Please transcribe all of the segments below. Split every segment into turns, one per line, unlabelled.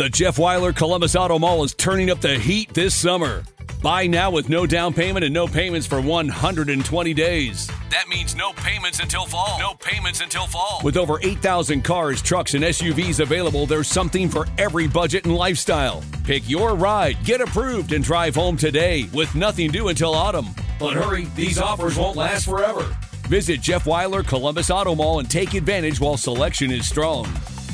The Jeff Weiler Columbus Auto Mall is turning up the heat this summer. Buy now with no down payment and no payments for 120 days. That means no payments until fall. No payments until fall. With over 8,000 cars, trucks, and SUVs available, there's something for every budget and lifestyle. Pick your ride, get approved, and drive home today with nothing due until autumn. But hurry, these offers won't last forever. Visit Jeff Weiler Columbus Auto Mall and take advantage while selection is strong.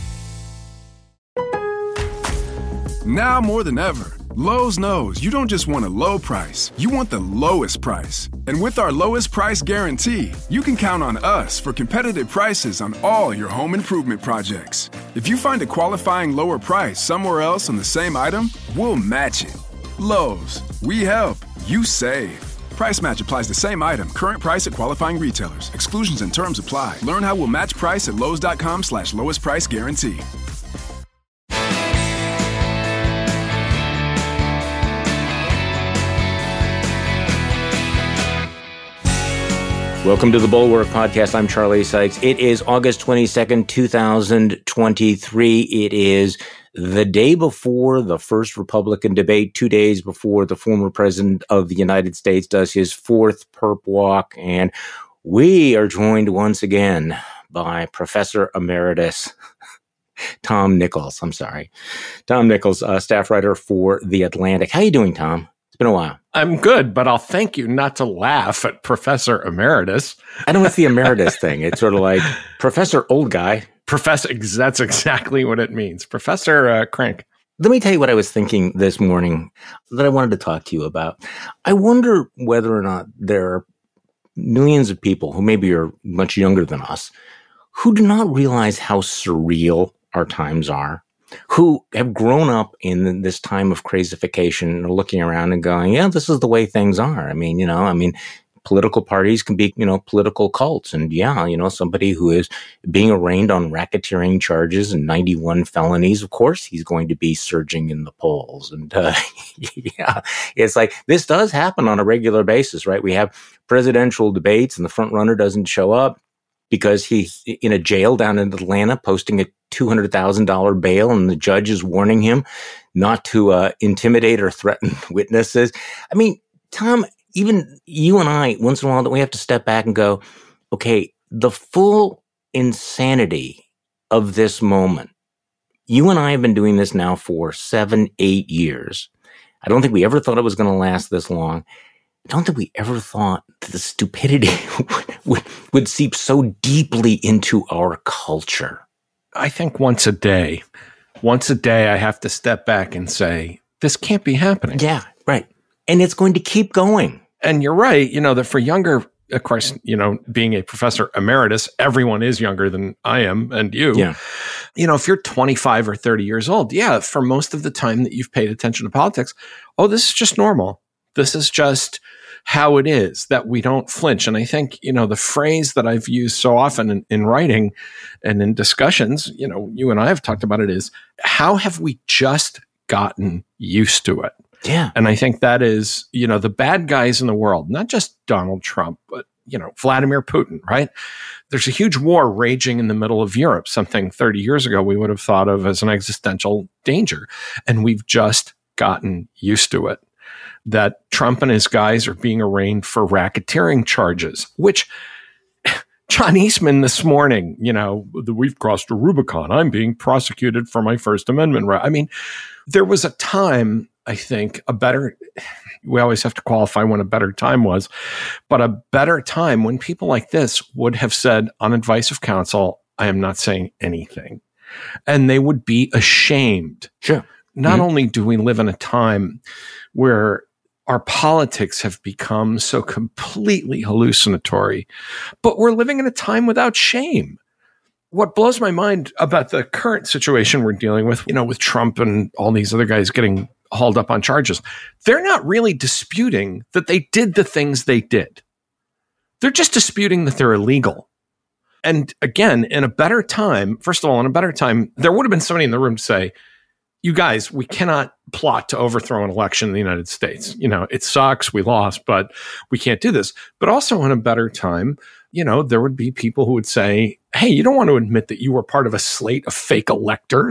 Now more than ever, Lowe's knows you don't just want a low price, you want the lowest price. And with our lowest price guarantee, you can count on us for competitive prices on all your home improvement projects. If you find a qualifying lower price somewhere else on the same item, we'll match it. Lowe's, we help, you save. Price match applies the same item, current price at qualifying retailers. Exclusions and terms apply. Learn how we'll match price at lowes.com/lowest price guarantee.
Welcome to the Bulwark Podcast. I'm Charlie Sykes. It is August 22nd, 2023. It is the day before the first Republican debate, 2 days before the former president of the United States does his fourth perp walk. And we are joined once again by Professor Emeritus Tom Nichols. Tom Nichols, staff writer for The Atlantic. How are you doing, Tom? It's been a while.
I'm good, but I'll thank you not to laugh at Professor Emeritus.
I don't know what's the emeritus thing. It's sort of like Professor Old Guy.
Professor, that's exactly what it means. Professor Crank.
Let me tell you what I was thinking this morning that I wanted to talk to you about. I wonder whether or not there are millions of people who maybe are much younger than us who do not realize how surreal our times are, who have grown up in this time of crazification and are looking around and going, yeah, this is the way things are. Political parties can be, political cults. And somebody who is being arraigned on racketeering charges and 91 felonies, of course, he's going to be surging in the polls. And it's like this does happen on a regular basis, right? We have presidential debates and the front runner doesn't show up because he's in a jail down in Atlanta posting a $200,000 bail, and the judge is warning him not to intimidate or threaten witnesses. I mean, Tom, even you and I, once in a while, we have to step back and go, okay, the full insanity of this moment. You and I have been doing this now for 7-8 years. I don't think we ever thought it was going to last this long. I don't think we ever thought that the stupidity would seep so deeply into our culture.
I think once a day I have to step back and say, this can't be happening.
Yeah, right. And it's going to keep going.
And you're right, that for younger, of course, being a professor emeritus, everyone is younger than I am and you.
Yeah.
If you're 25 or 30 years old, for most of the time that you've paid attention to politics, this is just normal. This is just how it is, that we don't flinch. And I think, the phrase that I've used so often in writing and in discussions, you and I have talked about it, is how have we just gotten used to it?
Yeah.
And I think that is, the bad guys in the world, not just Donald Trump, but, Vladimir Putin, right? There's a huge war raging in the middle of Europe, something 30 years ago we would have thought of as an existential danger. And we've just gotten used to it. That Trump and his guys are being arraigned for racketeering charges, which John Eastman this morning, we've crossed a Rubicon. I'm being prosecuted for my First Amendment right. I mean, there was a time, I think, we always have to qualify when a better time was, but a better time when people like this would have said, on advice of counsel, I am not saying anything. And they would be ashamed.
Sure.
Not only do we live in a time where our politics have become so completely hallucinatory, but we're living in a time without shame. What blows my mind about the current situation we're dealing with, with Trump and all these other guys getting hauled up on charges, they're not really disputing that they did the things they did. They're just disputing that they're illegal. And again, in a better time, first of all, in a better time, there would have been somebody in the room to say, you guys, we cannot plot to overthrow an election in the United States. It sucks, we lost, but we can't do this. But also in a better time, there would be people who would say, hey, you don't want to admit that you were part of a slate of fake electors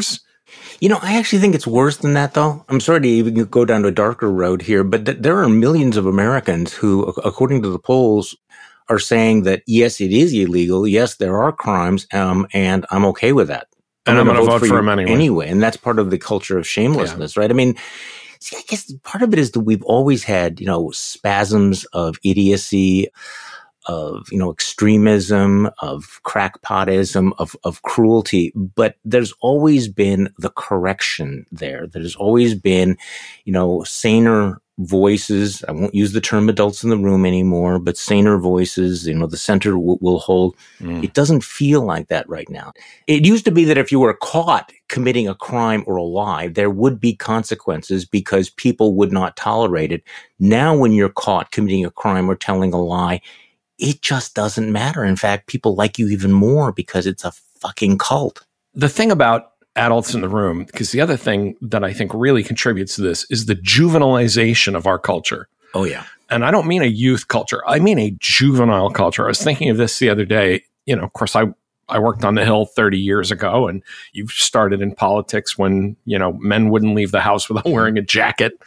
I actually think it's worse than that, though. I'm sorry to even go down to a darker road here, but there are millions of Americans who, according to the polls, are saying that, yes, it is illegal. Yes, there are crimes, and I'm okay with that.
And I'm going to vote for him anyway.
And that's part of the culture of shamelessness, right? I mean, I guess part of it is that we've always had, spasms of idiocy, of, extremism, of crackpotism, of cruelty, but there's always been the correction there. There's always been, saner voices. I won't use the term adults in the room anymore, but saner voices, the center will hold. It doesn't feel like that right now. It used to be that if you were caught committing a crime or a lie, there would be consequences because people would not tolerate it. Now, when you're caught committing a crime or telling a lie, it just doesn't matter. In fact, people like you even more because it's a fucking cult.
The thing about adults in the room, because the other thing that I think really contributes to this is the juvenilization of our culture.
Oh, yeah.
And I don't mean a youth culture. I mean a juvenile culture. I was thinking of this the other day. Of course, I worked on the Hill 30 years ago, and you started in politics when, men wouldn't leave the house without wearing a jacket.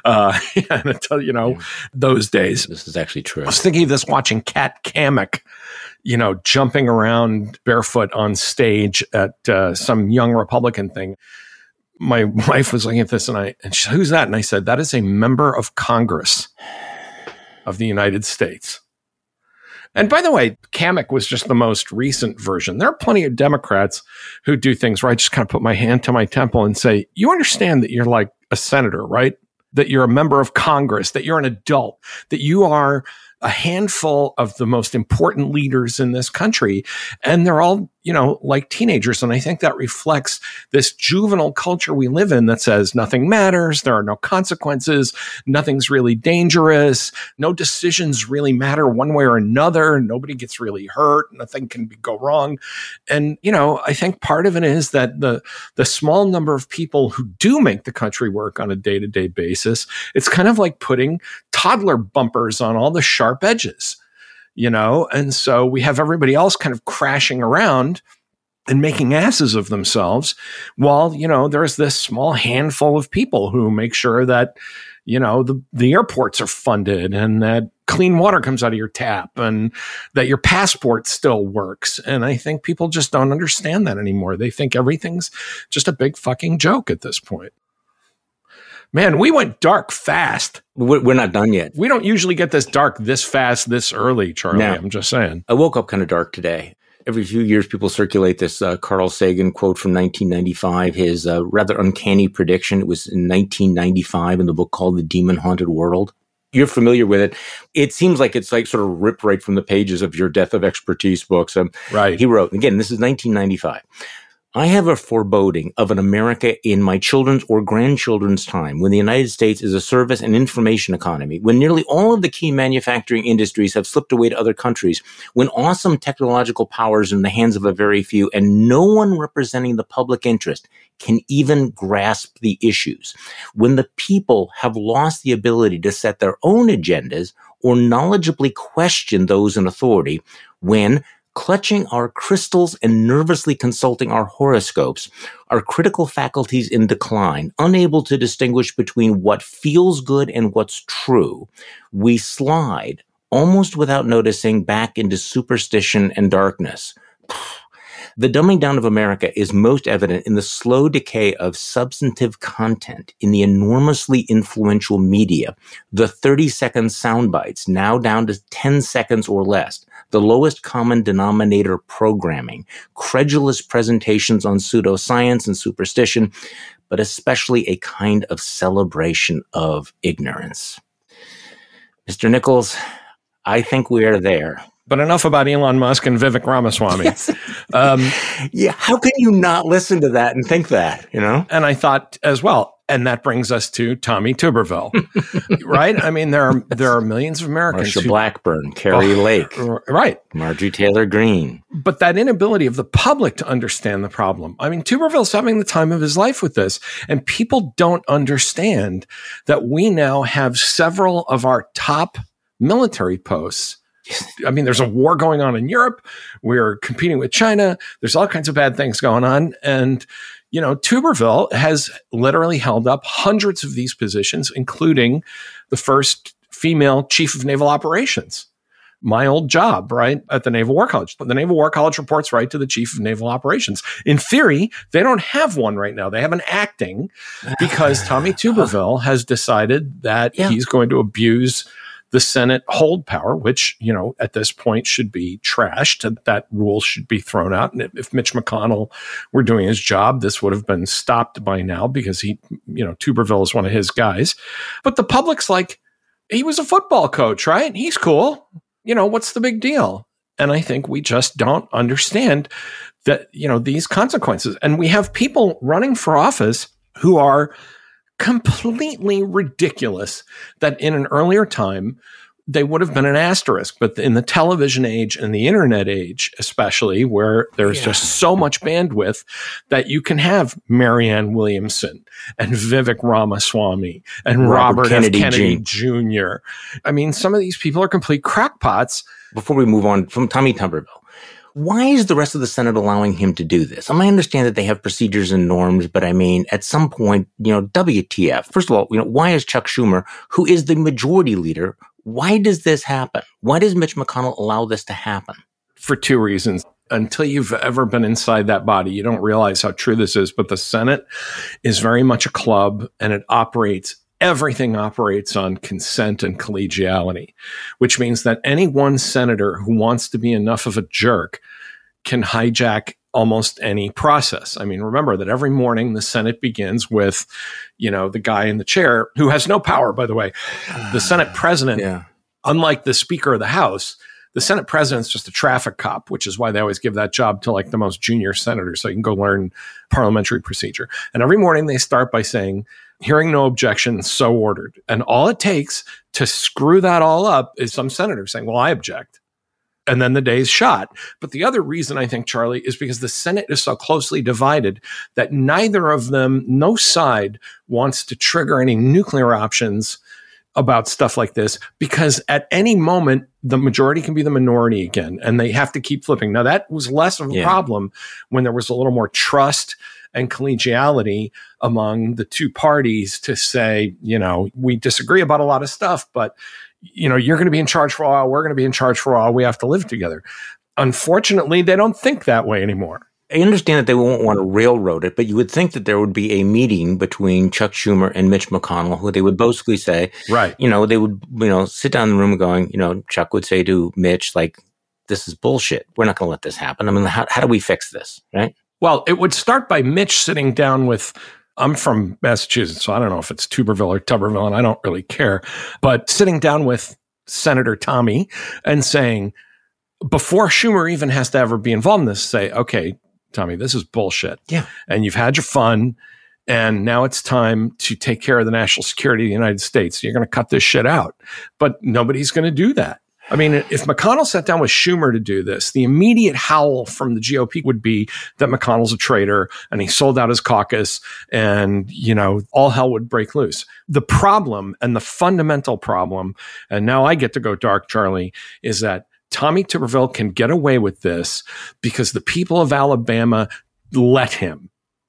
Those days.
This is actually true.
I was thinking of this watching Kat Kamek, jumping around barefoot on stage at some young Republican thing. My wife was looking at this and she said, "Who's that?" And I said, "That is a member of Congress of the United States." And by the way, Kamek was just the most recent version. There are plenty of Democrats who do things where I just kind of put my hand to my temple and say, you understand that you're like a senator, right? That you're a member of Congress, that you're an adult, that you are a handful of the most important leaders in this country. And they're all, like teenagers. And I think that reflects this juvenile culture we live in that says nothing matters. There are no consequences. Nothing's really dangerous. No decisions really matter one way or another. Nobody gets really hurt. Nothing can go wrong. And, I think part of it is that the small number of people who do make the country work on a day-to-day basis, it's kind of like putting toddler bumpers on all the sharp edges. And so we have everybody else kind of crashing around and making asses of themselves while, there's this small handful of people who make sure that, the airports are funded and that clean water comes out of your tap and that your passport still works. And I think people just don't understand that anymore. They think everything's just a big fucking joke at this point. Man, we went dark fast.
We're not done yet.
We don't usually get this dark this fast, this early, Charlie. No. I'm just saying.
I woke up kind of dark today. Every few years, people circulate this Carl Sagan quote from 1995, his rather uncanny prediction. It was in 1995 in the book called The Demon Haunted World. You're familiar with it. It seems like it's like sort of ripped right from the pages of your Death of Expertise books.
Right.
He wrote, again, this is 1995. I have a foreboding of an America in my children's or grandchildren's time when the United States is a service and information economy, when nearly all of the key manufacturing industries have slipped away to other countries, when awesome technological powers are in the hands of a very few, and no one representing the public interest can even grasp the issues, when the people have lost the ability to set their own agendas or knowledgeably question those in authority, when clutching our crystals and nervously consulting our horoscopes, our critical faculties in decline, unable to distinguish between what feels good and what's true, we slide, almost without noticing, back into superstition and darkness. The dumbing down of America is most evident in the slow decay of substantive content in the enormously influential media, the 30-second sound bites now down to 10 seconds or less, the lowest common denominator programming, credulous presentations on pseudoscience and superstition, but especially a kind of celebration of ignorance. Mr. Nichols, I think we are there.
But enough about Elon Musk and Vivek Ramaswamy.
Yes. Yeah, how can you not listen to that and think that,
And I thought as well, and that brings us to Tommy Tuberville, right? I mean, there are millions of Americans.
Marsha Blackburn, Carrie Lake.
Right.
Marjorie Taylor Greene.
But that inability of the public to understand the problem. I mean, Tuberville's having the time of his life with this. And people don't understand that we now have several of our top military posts. I mean, there's a war going on in Europe. We're competing with China. There's all kinds of bad things going on. And, Tuberville has literally held up hundreds of these positions, including the first female chief of naval operations. My old job, right, at the Naval War College. The Naval War College reports right to the chief of naval operations. In theory, they don't have one right now. They have an acting because Tommy Tuberville has decided that he's going to abuse the Senate hold power, which, at this point should be trashed. That rule should be thrown out. And if Mitch McConnell were doing his job, this would have been stopped by now because Tuberville is one of his guys. But the public's like, he was a football coach, right? He's cool. What's the big deal? And I think we just don't understand that, these consequences. And we have people running for office who are completely ridiculous that in an earlier time, they would have been an asterisk. But in the television age and the internet age, especially where there's just so much bandwidth that you can have Marianne Williamson and Vivek Ramaswamy and Robert Kennedy Jr. I mean, some of these people are complete crackpots.
Before we move on from Tommy Tuberville, why is the rest of the Senate allowing him to do this? I understand that they have procedures and norms, but at some point, WTF? First of all, why is Chuck Schumer, who is the majority leader, why does this happen? Why does Mitch McConnell allow this to happen?
For two reasons. Until you've ever been inside that body, you don't realize how true this is. But the Senate is very much a club, and everything operates on consent and collegiality, which means that any one senator who wants to be enough of a jerk can hijack almost any process. Remember that every morning the Senate begins with, the guy in the chair who has no power, by the way. The Senate president, unlike the Speaker of the House, the Senate president's just a traffic cop, which is why they always give that job to the most junior senators so you can go learn parliamentary procedure. And every morning they start by saying, hearing no objection, so ordered. And all it takes to screw that all up is some senator saying, well, I object. And then the day's shot. But the other reason, I think, Charlie, is because the Senate is so closely divided that no side wants to trigger any nuclear options about stuff like this, because at any moment, the majority can be the minority again, and they have to keep flipping. Now, that was less of a problem when there was a little more trust and collegiality among the two parties to say, we disagree about a lot of stuff, but you're going to be in charge for a while. We're going to be in charge for a while. We have to live together. Unfortunately, they don't think that way anymore.
I understand that they won't want to railroad it, but you would think that there would be a meeting between Chuck Schumer and Mitch McConnell, who they would basically say,
right.
They would, sit down in the room going, Chuck would say to Mitch, this is bullshit. We're not going to let this happen. How do we fix this? Right.
Well, it would start by Mitch sitting down with, I'm from Massachusetts, so I don't know if it's Tuberville or Tuberville, and I don't really care, but sitting down with Senator Tommy and saying, before Schumer even has to ever be involved in this, say, okay, Tommy, this is bullshit.
Yeah. And
you've had your fun, and now it's time to take care of the national security of the United States. You're going to cut this shit out. But nobody's going to do that. If McConnell sat down with Schumer to do this, the immediate howl from the GOP would be that McConnell's a traitor and he sold out his caucus and, all hell would break loose. The problem, and the fundamental problem, and now I get to go dark, Charlie, is that Tommy Tuberville can get away with this because the people of Alabama let him.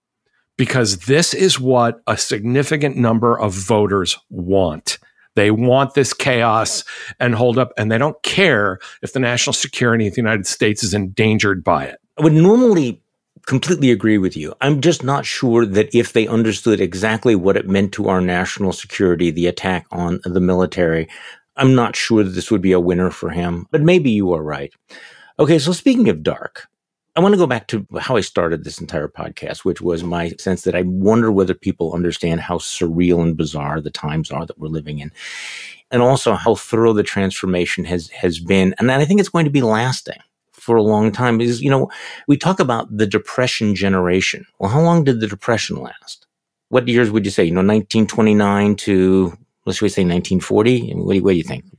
Because this is what a significant number of voters want. They want this chaos and hold up, and they don't care if the national security of the United States is endangered by it.
I would normally completely agree with you. I'm just not sure that if they understood exactly what it meant to our national security, the attack on the military, I'm not sure that this would be a winner for him. But maybe you are right. Okay, so speaking of dark, I want to go back to how I started this entire podcast, which was my sense that I wonder whether people understand how surreal and bizarre the times are that we're living in, and also how thorough the transformation has been. And I think it's going to be lasting for a long time. Because, we talk about the Depression generation. Well, how long did the Depression last? What years would you say? 1929 to, let's say 1940? What do you think?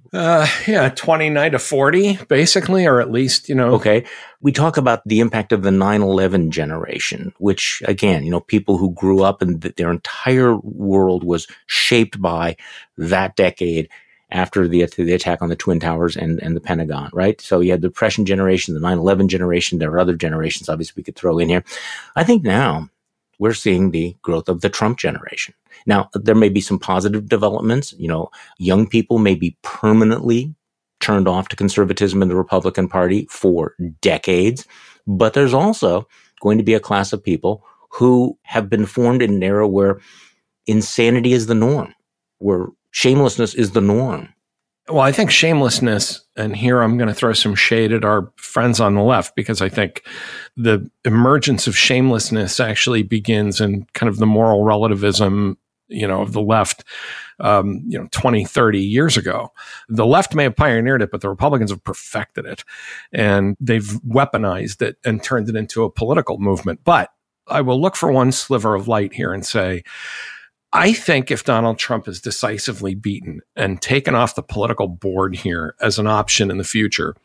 29 to 40, basically, or at least,
Okay. We talk about the impact of the 9/11 generation, which, again, people who grew up and their entire world was shaped by that decade after the attack on the Twin Towers and the Pentagon, right? So you had the Depression generation, the 9/11 generation. There are other generations, obviously, we could throw in here. I think now we're seeing the growth of the Trump generation. Now, there may be some positive developments. Young people may be permanently turned off to conservatism in the Republican Party for decades. But there's also going to be a class of people who have been formed in an era where insanity is the norm, where shamelessness is the norm.
Well, I think shamelessness, and here I'm going to throw some shade at our friends on the left, because I think the emergence of shamelessness actually begins in kind of the moral relativism, of the left, 20, 30 years ago. The left may have pioneered it, but the Republicans have perfected it, and they've weaponized it and turned it into a political movement. But I will look for one sliver of light here and say, I think if Donald Trump is decisively beaten and taken off the political board here as an option in the future,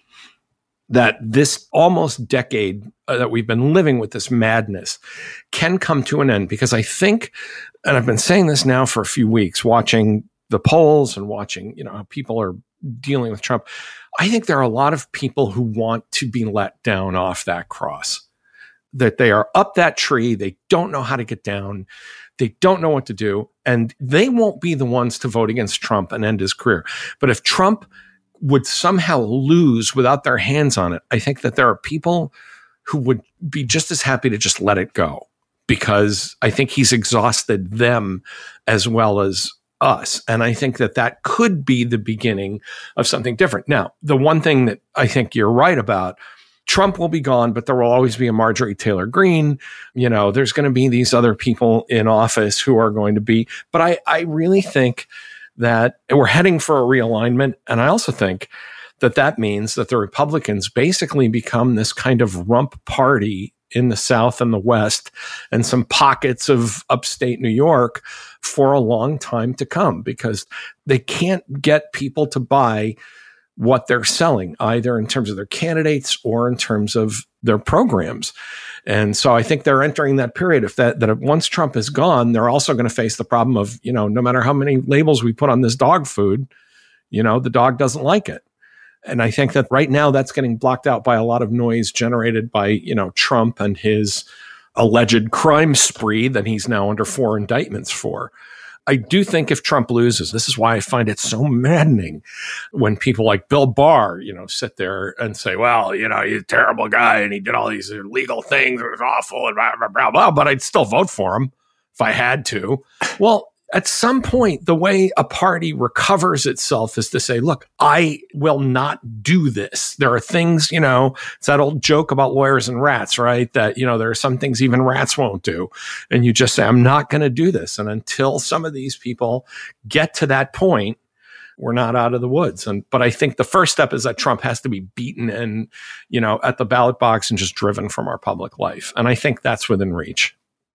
that this almost decade that we've been living with this madness can come to an end. Because I think, and I've been saying this now for a few weeks, watching the polls and watching, how people are dealing with Trump, I think there are a lot of people who want to be let down off that cross, that they are up that tree. They don't know how to get down. They don't know what to do, and they won't be the ones to vote against Trump and end his career. But if Trump would somehow lose without their hands on it, I think that there are people who would be just as happy to just let it go, because I think he's exhausted them as well as us. And I think that that could be the beginning of something different. Now, the one thing that I think you're right about, Trump will be gone, but there will always be a Marjorie Taylor Greene. There's going to be these other people in office who are going to be, but I really think that we're heading for a realignment. And I also think that that means that the Republicans basically become this kind of rump party in the South and the West and some pockets of upstate New York for a long time to come, because they can't get people to buy what they're selling, either in terms of their candidates or in terms of their programs. And so I think they're entering that period that once Trump is gone, they're also going to face the problem of, no matter how many labels we put on this dog food, the dog doesn't like it. And I think that right now that's getting blocked out by a lot of noise generated by, Trump and his alleged crime spree that he's now under 4 indictments for. I do think if Trump loses, this is why I find it so maddening when people like Bill Barr, sit there and say, well, he's a terrible guy and he did all these illegal things. It was awful and blah, blah, blah, blah, but I'd still vote for him if I had to. Well, at some point, the way a party recovers itself is to say, look, I will not do this. There are things, it's that old joke about lawyers and rats, right? That, there are some things even rats won't do. And you just say, I'm not going to do this. And until some of these people get to that point, we're not out of the woods. But I think the first step is that Trump has to be beaten and, at the ballot box and just driven from our public life. And I think that's within reach.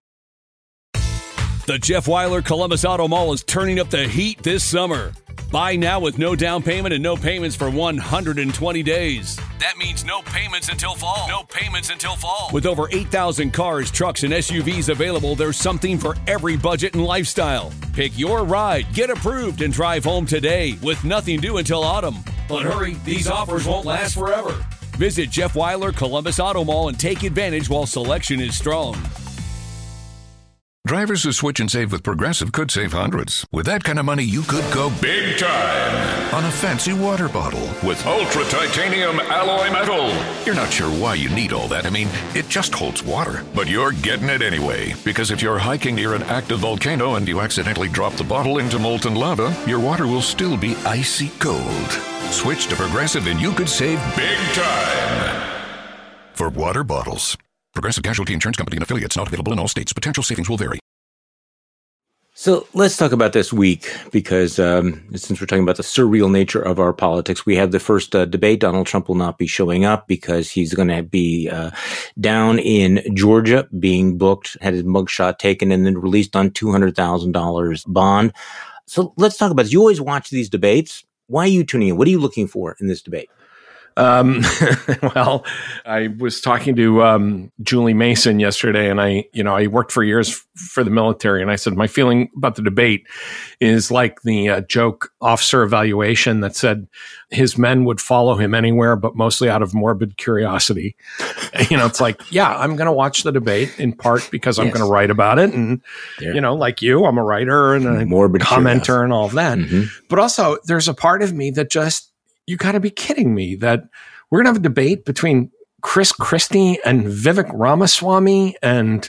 The Jeff Weiler Columbus Auto Mall is turning up the heat this summer. Buy now with no down payment and no payments for 120 days. That means no payments until fall. No payments until fall. With over 8,000 cars, trucks, and SUVs available, there's something for every budget and lifestyle. Pick your ride, get approved, and drive home today with nothing due until autumn. But hurry, these offers won't last forever. Visit Jeff Weiler Columbus Auto Mall and take advantage while selection is strong.
Drivers who switch and save with Progressive could save hundreds. With that kind of money, you could go big time on a fancy water bottle with ultra titanium alloy metal. You're not sure why you need all that. I mean, it just holds water. But you're getting it anyway. Because if you're hiking near an active volcano and you accidentally drop the bottle into molten lava, your water will still be icy cold. Switch to Progressive and you could save big time for water bottles. Progressive Casualty Insurance Company and affiliates, not available in all states. Potential savings will vary.
So let's talk about this week, because since we're talking about the surreal nature of our politics, we have the first debate. Donald Trump will not be showing up because he's going to be down in Georgia being booked, had his mugshot taken, and then released on $200,000 bond. So let's talk about this. You always watch these debates. Why are you tuning in? What are you looking for in this debate?
Well, I was talking to Julie Mason yesterday, and I worked for years for the military, and I said my feeling about the debate is like the joke officer evaluation that said his men would follow him anywhere, but mostly out of morbid curiosity. It's like, yeah, I'm going to watch the debate in part because I'm going to write about it, and like you, I'm a writer and a morbid commenter and all of that. Mm-hmm. But also, there's a part of me that just, you got to be kidding me that we're going to have a debate between Chris Christie and Vivek Ramaswamy. And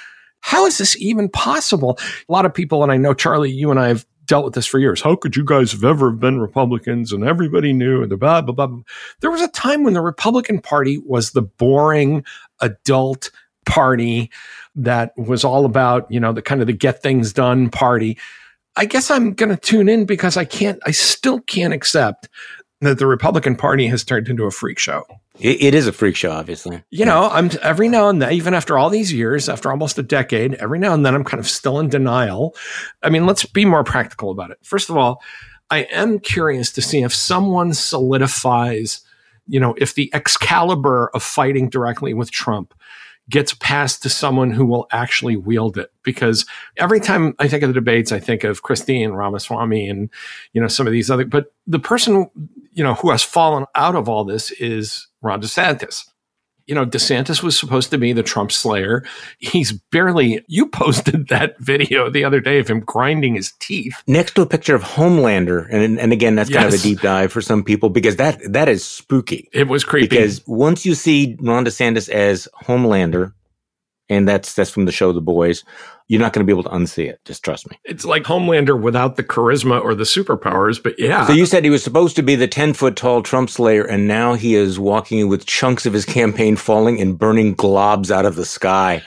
how is this even possible? A lot of people, and I know, Charlie, you and I have dealt with this for years. How could you guys have ever been Republicans? And everybody knew, and the blah, blah, blah. There was a time when the Republican Party was the boring adult party that was all about, the kind of the get things done party. I guess I'm going to tune in because I still can't accept that the Republican Party has turned into a freak show.
It is a freak show, obviously.
I'm every now and then, even after all these years, after almost a decade, every now and then I'm kind of still in denial. I mean, let's be more practical about it. First of all, I am curious to see if someone solidifies, if the Excalibur of fighting directly with Trump gets passed to someone who will actually wield it. Because every time I think of the debates, I think of Christie and Ramaswamy and, some of these other, but the person, who has fallen out of all this is Ron DeSantis. DeSantis was supposed to be the Trump slayer. He's barely, you posted that video the other day of him grinding his teeth.
Next to a picture of Homelander. And again, that's kind of a deep dive for some people because that is spooky.
It was creepy.
Because once you see Ron DeSantis as Homelander, and that's from the show The Boys, you're not going to be able to unsee it. Just trust me.
It's like Homelander without the charisma or the superpowers, but yeah.
So you said he was supposed to be the 10-foot-tall Trump slayer, and now he is walking with chunks of his campaign falling and burning globs out of the sky.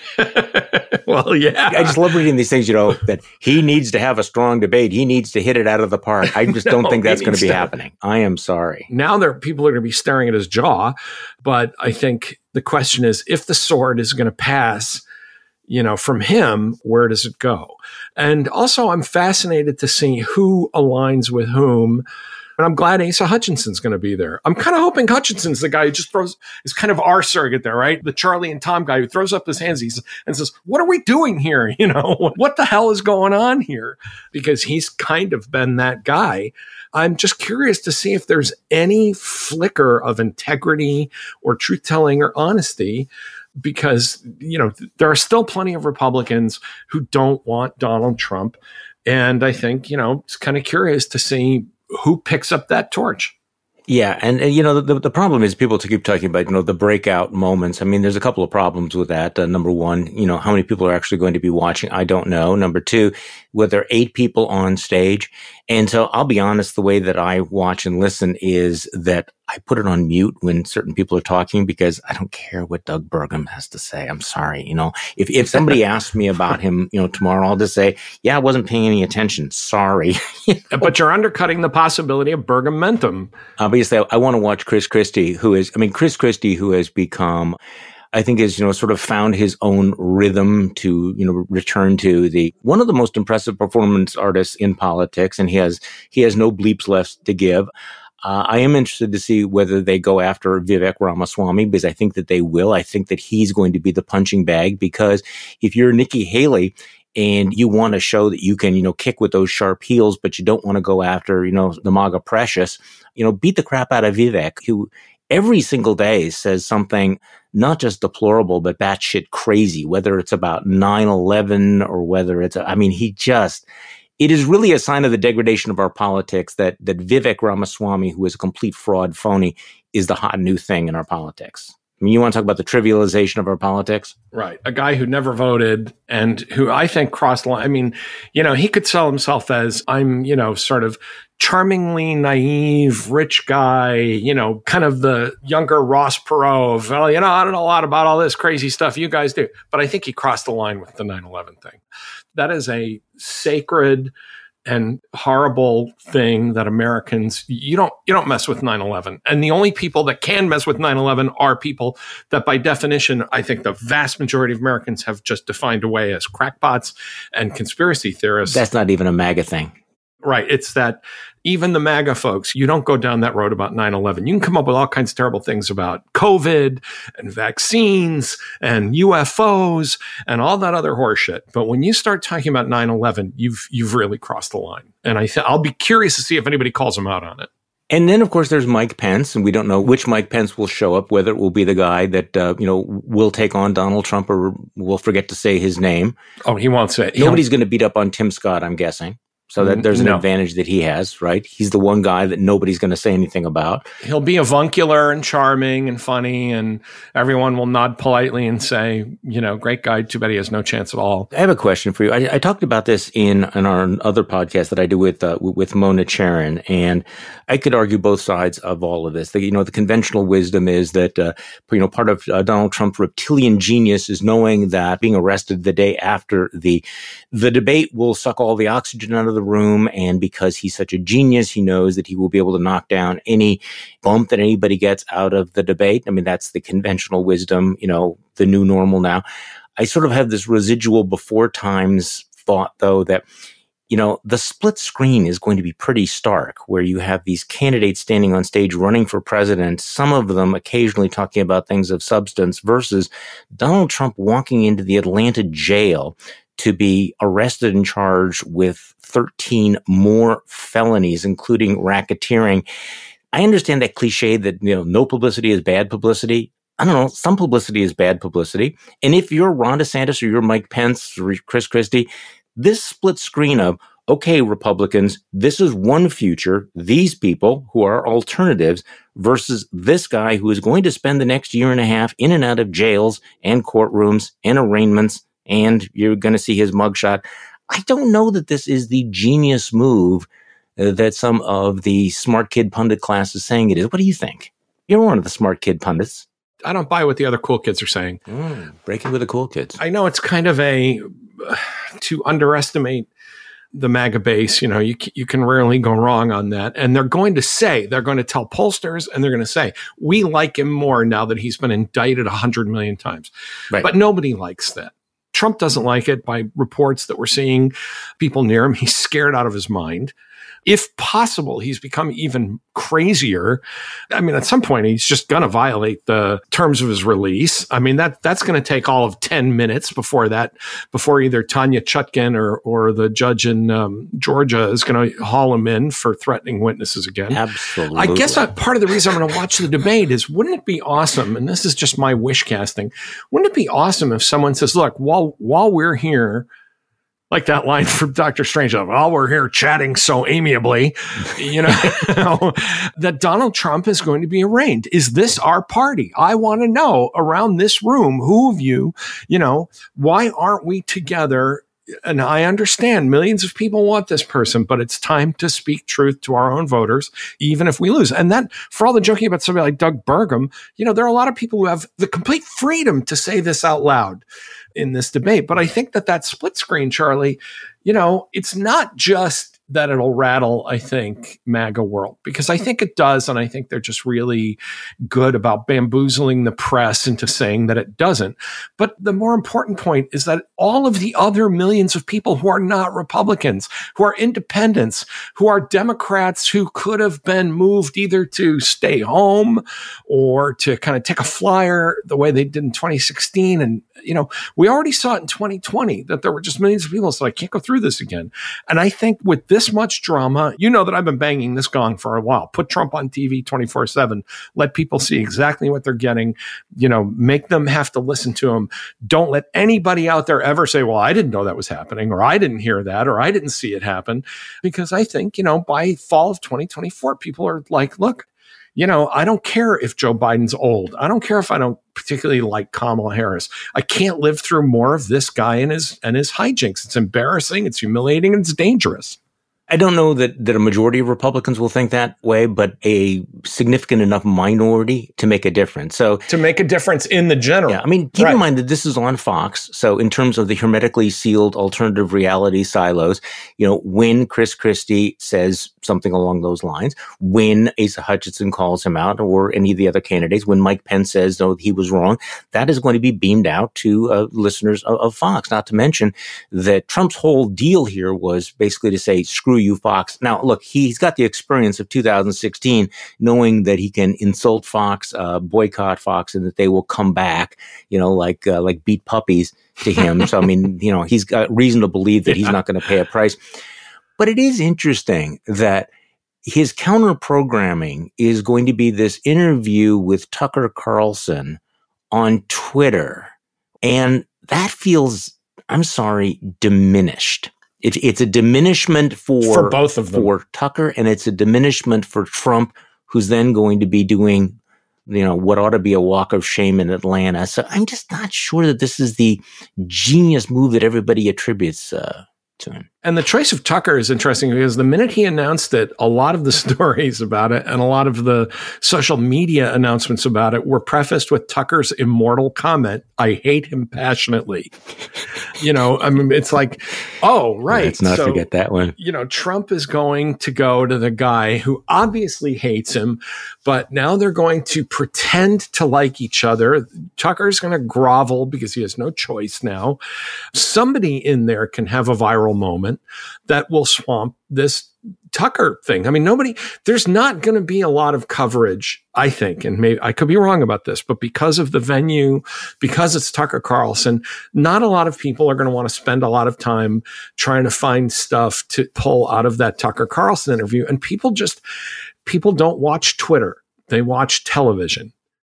Well, yeah.
I just love reading these things, that he needs to have a strong debate. He needs to hit it out of the park. I just don't think that's going to be happening. I am sorry.
Now people are going to be staring at his jaw, but I think the question is, if the sword is going to pass, from him, where does it go? And also, I'm fascinated to see who aligns with whom. And I'm glad Asa Hutchinson's going to be there. I'm kind of hoping Hutchinson's the guy who just is kind of our surrogate there, right? The Charlie and Tom guy who throws up his hands and says, what are we doing here? What the hell is going on here? Because he's kind of been that guy. I'm just curious to see if there's any flicker of integrity or truth-telling or honesty, because, there are still plenty of Republicans who don't want Donald Trump. And I think, it's kind of curious to see who picks up that torch.
Yeah. And the problem is people keep talking about, the breakout moments. I mean, there's a couple of problems with that. Number one, how many people are actually going to be watching? I don't know. Number two, were there 8 people on stage? And so I'll be honest, the way that I watch and listen is that I put it on mute when certain people are talking because I don't care what Doug Burgum has to say. I'm sorry. If somebody asks me about him, tomorrow, I'll just say, yeah, I wasn't paying any attention. Sorry.
But you're undercutting the possibility of Burgumentum.
Obviously, I want to watch Chris Christie, who has become, I think, is, sort of found his own rhythm to, return to one of the most impressive performance artists in politics. And he has no bleeps left to give. I am interested to see whether they go after Vivek Ramaswamy, because I think that they will. I think that he's going to be the punching bag, because if you're Nikki Haley and you want to show that you can, kick with those sharp heels, but you don't want to go after, the MAGA precious, beat the crap out of Vivek, who every single day says something not just deplorable, but batshit crazy, whether it's about 9/11 or whether it's, it is really a sign of the degradation of our politics that Vivek Ramaswamy, who is a complete fraud phony, is the hot new thing in our politics. I mean, you want to talk about the trivialization of our politics?
Right. A guy who never voted and who I think crossed the line. I mean, he could sell himself as I'm, sort of charmingly naive, rich guy, kind of the younger Ross Perot of, well, I don't know a lot about all this crazy stuff you guys do. But I think he crossed the line with the 9/11 thing. That is a sacred and horrible thing that Americans, you don't mess with 9/11. And the only people that can mess with 9/11 are people that by definition, I think the vast majority of Americans have just defined away as crackpots and conspiracy theorists.
That's not even a MAGA thing.
Right. It's that even the MAGA folks, you don't go down that road about 9/11. You can come up with all kinds of terrible things about COVID and vaccines and UFOs and all that other horseshit. But when you start talking about 9/11, you've really crossed the line. And I'll be curious to see if anybody calls him out on it.
And then, of course, there's Mike Pence, and we don't know which Mike Pence will show up, whether it will be the guy that, will take on Donald Trump or will forget to say his name.
Oh, he won't say it.
Nobody's going to beat up on Tim Scott, I'm guessing. So that there's an advantage that he has, right? He's the one guy that nobody's going to say anything about.
He'll be avuncular and charming and funny, and everyone will nod politely and say, great guy, too bad he has no chance at all.
I have a question for you. I talked about this in our other podcast that I do with Mona Charen, and I could argue both sides of all of this. The conventional wisdom is that, part of Donald Trump's reptilian genius is knowing that being arrested the day after the debate will suck all the oxygen out of the room. And because he's such a genius, he knows that he will be able to knock down any bump that anybody gets out of the debate. I mean, that's the conventional wisdom, the new normal now. I sort of have this residual before times thought, though, that the split screen is going to be pretty stark, where you have these candidates standing on stage running for president, some of them occasionally talking about things of substance, versus Donald Trump walking into the Atlanta jail to be arrested and charged with 13 more felonies, including racketeering. I understand that cliche that, no publicity is bad publicity. I don't know, some publicity is bad publicity. And if you're Ron DeSantis or you're Mike Pence or Chris Christie, this split screen of, okay, Republicans, this is one future, these people who are alternatives versus this guy who is going to spend the next year and a half in and out of jails and courtrooms and arraignments, and you're going to see his mugshot. I don't know that this is the genius move that some of the smart kid pundit class is saying it is. What do you think? You're one of the smart kid pundits.
I don't buy what the other cool kids are saying.
Breaking with the cool kids.
I know it's kind of to underestimate the MAGA base. You can rarely go wrong on that. And they're going to tell pollsters, and they're going to say, we like him more now that he's been indicted 100 million times. Right. But nobody likes that. Trump doesn't like it by reports that we're seeing people near him. He's scared out of his mind. If possible, he's become even crazier. I mean, at some point, he's just going to violate the terms of his release. I mean, that's going to take all of 10 minutes before either Tanya Chutkan or the judge in Georgia is going to haul him in for threatening witnesses again.
Absolutely.
I guess part of the reason I'm going to watch the debate is, wouldn't it be awesome, and this is just my wish casting, wouldn't it be awesome if someone says, look, while we're here, like that line from Dr. Strangelove, while we're here chatting so amiably, that Donald Trump is going to be arraigned. Is this our party? I want to know around this room, who of you, why aren't we together? And I understand millions of people want this person, but it's time to speak truth to our own voters, even if we lose. And that, for all the joking about somebody like Doug Burgum, there are a lot of people who have the complete freedom to say this out loud in this debate. But I think that split screen, Charlie, it's not just that it'll rattle, I think, MAGA world, because I think it does. And I think they're just really good about bamboozling the press into saying that it doesn't. But the more important point is that all of the other millions of people who are not Republicans, who are independents, who are Democrats, who could have been moved either to stay home or to kind of take a flyer the way they did in 2016. And, we already saw it in 2020 that there were just millions of people. So I can't go through this again. And I think with this much drama, that I've been banging this gong for a while. Put Trump on TV 24/7. Let people see exactly what they're getting. Make them have to listen to him. Don't let anybody out there ever say, well, I didn't know that was happening, or I didn't hear that, or I didn't see it happen. Because I think, by fall of 2024, people are like, look, I don't care if Joe Biden's old. I don't care if I don't particularly like Kamala Harris. I can't live through more of this guy and his hijinks. It's embarrassing, it's humiliating, and it's dangerous.
I don't know that a majority of Republicans will think that way, but a significant enough minority to make a difference. So
to make a difference in the general.
Yeah, I mean, keep in mind that this is on Fox. So in terms of the hermetically sealed alternative reality silos, when Chris Christie says something along those lines, when Asa Hutchinson calls him out, or any of the other candidates, when Mike Pence says, no, he was wrong, that is going to be beamed out to listeners of Fox. Not to mention that Trump's whole deal here was basically to say, screw you, Fox. Now, look, he's got the experience of 2016, knowing that he can insult Fox, boycott Fox, and that they will come back, like beat puppies to him. So, I mean, he's got reason to believe that he's not going to pay a price. But it is interesting that his counter programming is going to be this interview with Tucker Carlson on Twitter. And that feels, I'm sorry, diminished. It's a diminishment for
both of them,
for Tucker, and it's a diminishment for Trump, who's then going to be doing, what ought to be a walk of shame in Atlanta. So I'm just not sure that this is the genius move that everybody attributes to him.
And the choice of Tucker is interesting because the minute he announced it, a lot of the stories about it and a lot of the social media announcements about it were prefaced with Tucker's immortal comment, "I hate him passionately." It's like, oh, right.
Let's not forget that one.
Trump is going to go to the guy who obviously hates him, but now they're going to pretend to like each other. Tucker's going to grovel because he has no choice now. Somebody in there can have a viral moment that will swamp this Tucker thing. I mean, there's not going to be a lot of coverage, I think, and maybe I could be wrong about this, but because of the venue, because it's Tucker Carlson, not a lot of people are going to want to spend a lot of time trying to find stuff to pull out of that Tucker Carlson interview. And people don't watch Twitter. They watch television.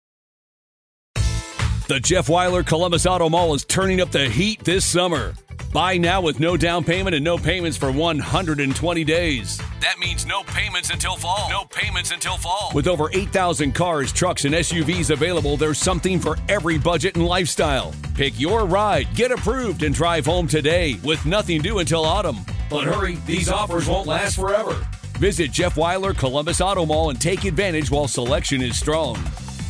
The Jeff Weiler Columbus Auto Mall is turning up the heat this summer. Buy now with no down payment and no payments for 120 days. That means no payments until fall. No payments until fall. With over 8,000 cars, trucks, and SUVs available, there's something for every budget and lifestyle. Pick your ride, get approved, and drive home today with nothing due until autumn. But hurry, these offers won't last forever. Visit Jeff Weiler Columbus Auto Mall and take advantage while selection is strong.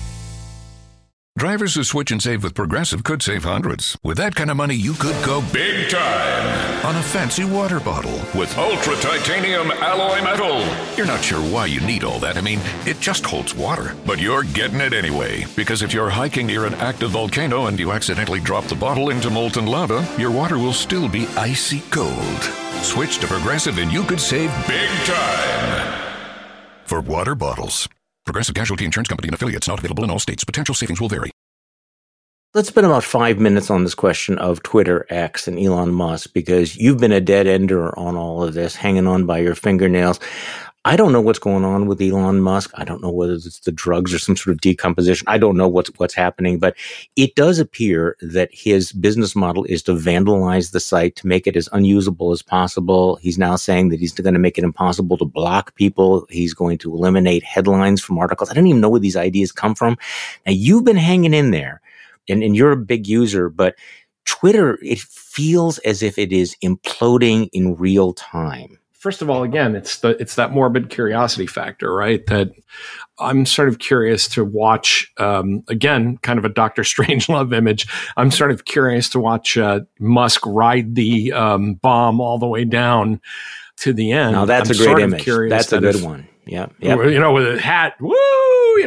Drivers who switch and save with Progressive could save hundreds. With that kind of money, you could go big time on a fancy water bottle with ultra titanium alloy metal. You're not sure why you need all that. I mean, it just holds water. But you're getting it anyway, because if you're hiking near an active volcano and you accidentally drop the bottle into molten lava, your water will still be icy cold. Switch to Progressive and you could save big time for water bottles. Progressive Casualty Insurance Company and affiliates, not available in all states. Potential savings will vary.
Let's spend about 5 minutes on this question of Twitter, X, and Elon Musk, because you've been a dead ender on all of this, hanging on by your fingernails. I don't know what's going on with Elon Musk. I don't know whether it's the drugs or some sort of decomposition. I don't know what's happening, but it does appear that his business model is to vandalize the site, to make it as unusable as possible. He's now saying that he's going to make it impossible to block people. He's going to eliminate headlines from articles. I don't even know where these ideas come from. Now, you've been hanging in there, and you're a big user, but Twitter, it feels as if it is imploding in real time.
First of all, again, it's that morbid curiosity factor, right? That I'm sort of curious to watch, again, kind of a Dr. Strangelove image. I'm sort of curious to watch Musk ride the bomb all the way down to the end.
Now, that's a great image. That's a good one. Yeah.
With a hat, woo,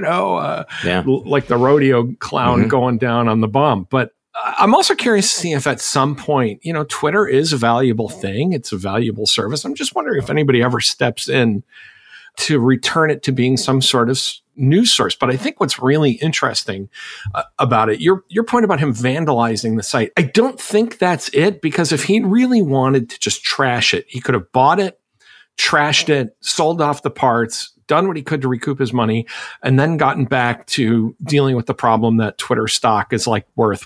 like the rodeo clown going down on the bomb. But I'm also curious to see if at some point, Twitter is a valuable thing. It's a valuable service. I'm just wondering if anybody ever steps in to return it to being some sort of news source. But I think what's really interesting about it, your point about him vandalizing the site, I don't think that's it, because if he really wanted to just trash it, he could have bought it, trashed it, sold off the parts, done what he could to recoup his money, and then gotten back to dealing with the problem that Twitter stock is like worth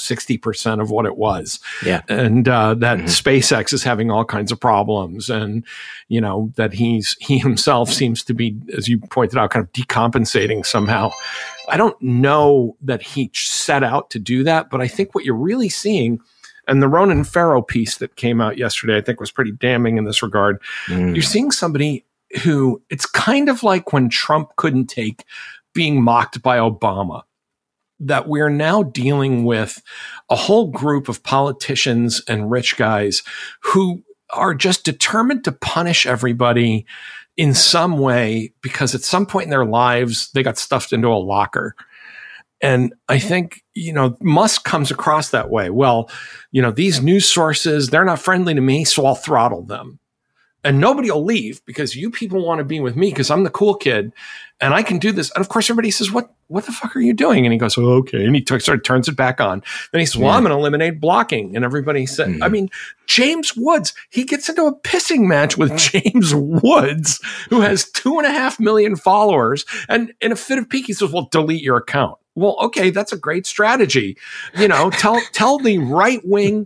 60% of what it was.
Yeah.
And that SpaceX is having all kinds of problems, and that he himself seems to be, as you pointed out, kind of decompensating somehow. I don't know that he set out to do that, but I think what you're really seeing, and the Ronan Farrow piece that came out yesterday, I think was pretty damning in this regard. You're seeing somebody who, it's kind of like when Trump couldn't take being mocked by Obama, that we're now dealing with a whole group of politicians and rich guys who are just determined to punish everybody in some way, because at some point in their lives, they got stuffed into a locker. And I think, Musk comes across that way. Well, these news sources, they're not friendly to me, so I'll throttle them. and nobody will leave because you people want to be with me because I'm the cool kid and I can do this. And of course, everybody says, what the fuck are you doing? And he goes, oh, okay. And he turns it back on. Then he says, well, I'm going to eliminate blocking. And everybody said, I mean, James Woods, he gets into a pissing match with James Woods, who has 2.5 million followers. And in a fit of pique, he says, well, delete your account. Well, okay, that's a great strategy. You know, tell the right wing